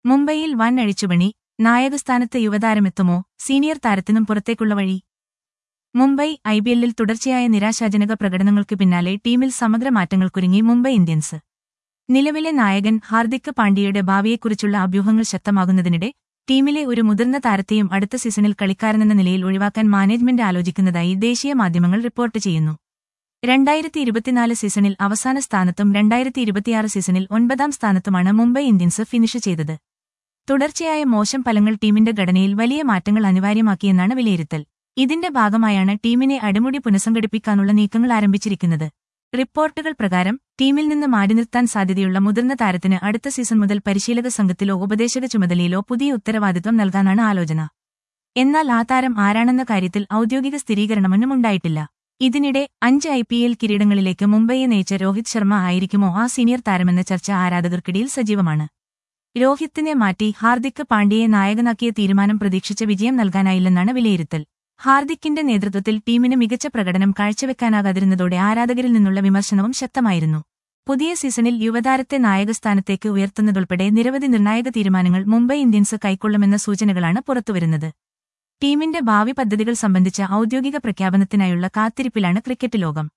മുംബൈയിൽ വൻ അഴിച്ചുപണി, നായകസ്ഥാനത്ത് യുവതാരമെത്തുമോ, സീനിയർ താരത്തിനും പുറത്തേക്കുള്ള വഴി. മുംബൈ ഐപിഎല്ലിൽ തുടർച്ചയായ നിരാശാജനക പ്രകടനങ്ങൾക്ക് പിന്നാലെ ടീമിൽ സമഗ്ര മാറ്റങ്ങൾക്കൊരുങ്ങി മുംബൈ ഇന്ത്യൻസ്. നിലവിലെ നായകൻ ഹാർദിക് പാണ്ഡ്യയുടെ ഭാവിയെക്കുറിച്ചുള്ള അഭ്യൂഹങ്ങൾ ശക്തമാകുന്നതിനിടെ ടീമിലെ ഒരു മുതിർന്ന താരത്തെയും അടുത്ത സീസണിൽ കളിക്കാരനെന്ന നിലയിൽ ഒഴിവാക്കാൻ മാനേജ്മെന്റ് ആലോചിക്കുന്നതായി ദേശീയ മാധ്യമങ്ങൾ റിപ്പോർട്ട് ചെയ്യുന്നു. 2024 സീസണിൽ അവസാന സ്ഥാനത്തും 2026 സീസണിൽ 9ാം സ്ഥാനത്തുമാണ് മുംബൈ ഇന്ത്യൻസ് ഫിനിഷ് ചെയ്തത്. തുടർച്ചയായ മോശം ഫലങ്ങൾ ടീമിന്റെ ഘടനയിൽ വലിയ മാറ്റങ്ങൾ അനിവാര്യമാക്കിയെന്നാണ് വിലയിരുത്തൽ. ഇതിന്റെ ഭാഗമായാണ് ടീമിനെ അടിമുടി പുനഃസംഘടിപ്പിക്കാനുള്ള നീക്കങ്ങൾ ആരംഭിച്ചിരിക്കുന്നത്. റിപ്പോർട്ടുകൾ പ്രകാരം ടീമിൽ നിന്ന് മാറ്റി നിർത്താൻ സാധ്യതയുള്ള മുതിർന്ന താരത്തിന് അടുത്ത സീസൺ മുതൽ പരിശീലക സംഘത്തിലോ ഉപദേശക ചുമതലയിലോ പുതിയ ഉത്തരവാദിത്വം നൽകാനാണ് ആലോചന. എന്നാൽ ആ താരം ആരാണെന്ന കാര്യത്തിൽ ഔദ്യോഗിക സ്ഥിരീകരണമൊന്നും ഉണ്ടായിട്ടില്ല. ഇതിനിടെ 5 IPL കിരീടങ്ങളിലേക്ക് മുംബൈയെ നയിച്ച രോഹിത് ശർമ്മ ആയിരിക്കുമോ ആ സീനിയർ താരമെന്ന ചർച്ച ആരാധകർക്കിടയിൽ സജീവമാണ്. രോഹിത്തിനെ മാറ്റി ഹാർദിക് പാണ്ഡ്യയെ നായകനാക്കിയ തീരുമാനം പ്രതീക്ഷിച്ച വിജയം നൽകാനായില്ലെന്നാണ് വിലയിരുത്തൽ. ഹാർദിക്കിന്റെ നേതൃത്വത്തിൽ ടീമിന് മികച്ച പ്രകടനം കാഴ്ചവെക്കാനാകാതിരുന്നതോടെ ആരാധകരിൽ നിന്നുള്ള വിമർശനവും ശക്തമായിരുന്നു. പുതിയ സീസണിൽ യുവതാരത്തെ നായകസ്ഥാനത്തേക്ക് ഉയർത്തുന്നതുൾപ്പെടെ നിരവധി നിർണായക തീരുമാനങ്ങൾ മുംബൈ ഇന്ത്യൻസ് കൈക്കൊള്ളുമെന്ന സൂചനകളാണ് പുറത്തുവരുന്നത്. ടീമിന്റെ ഭാവി പദ്ധതികൾ സംബന്ധിച്ച ഔദ്യോഗിക പ്രഖ്യാപനത്തിനായുള്ള കാത്തിരിപ്പിലാണ് ക്രിക്കറ്റ് ലോകം.